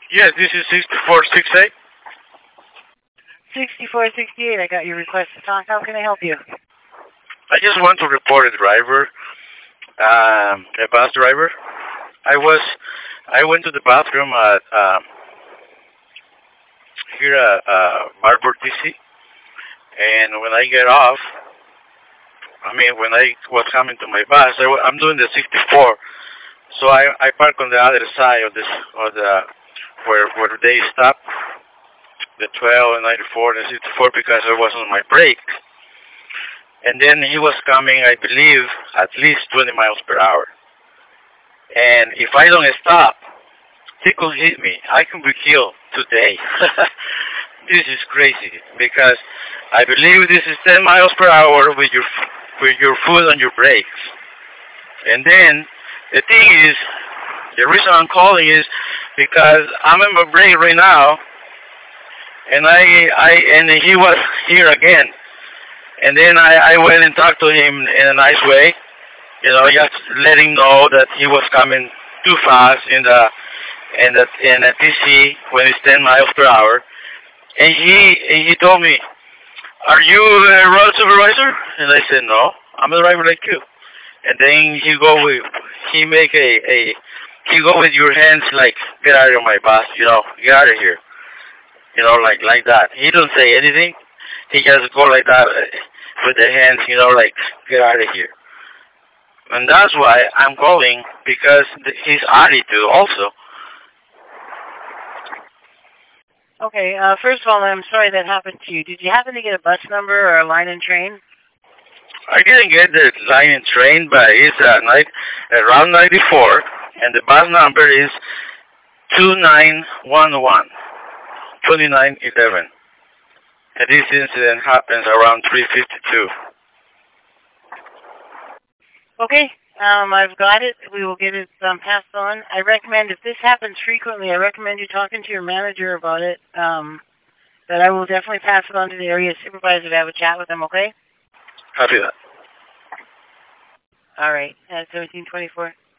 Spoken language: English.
Yes, this is 6468. 6468, I got your request to talk. How can I help you? I just want to report a driver, a bus driver. I went to the bathroom at here at Marburg, DC, and when I get off, I mean when I was coming to my bus, I'm doing the 64, so I park on the other side of this of the where they stop the 12 and 94 and 64 because I was on my break. And then he was coming, I believe, at least 20 miles per hour. And if I don't stop, he could hit me. I could be killed today. This is crazy because I believe this is 10 miles per hour with your foot on your brakes. And then the thing is, the reason I'm calling is because I'm on my break right now, and and he was here again. And then I went and talked to him in a nice way, just let him know that he was coming too fast in the TC when it's 10 miles per hour. And he told me, "Are you a road supervisor?" And I said, "No, I'm a driver like you." And then he go with your hands like, "Get out of my bus, get out of here," like that. He don't say anything. He just go like that with the hands, like, "Get out of here." And that's why I'm calling, because his attitude also. Okay, first of all, I'm sorry that happened to you. Did you happen to get a bus number or a line and train? I didn't get the line and train, but it's around 94, and the bus number is 2911, 2911. And this incident happens around 3:52. Okay, I've got it. We will get it passed on. I recommend, if this happens frequently, I recommend you talking to your manager about it. But I will definitely pass it on to the area supervisor to have a chat with them, okay? Copy that. All right, 1724.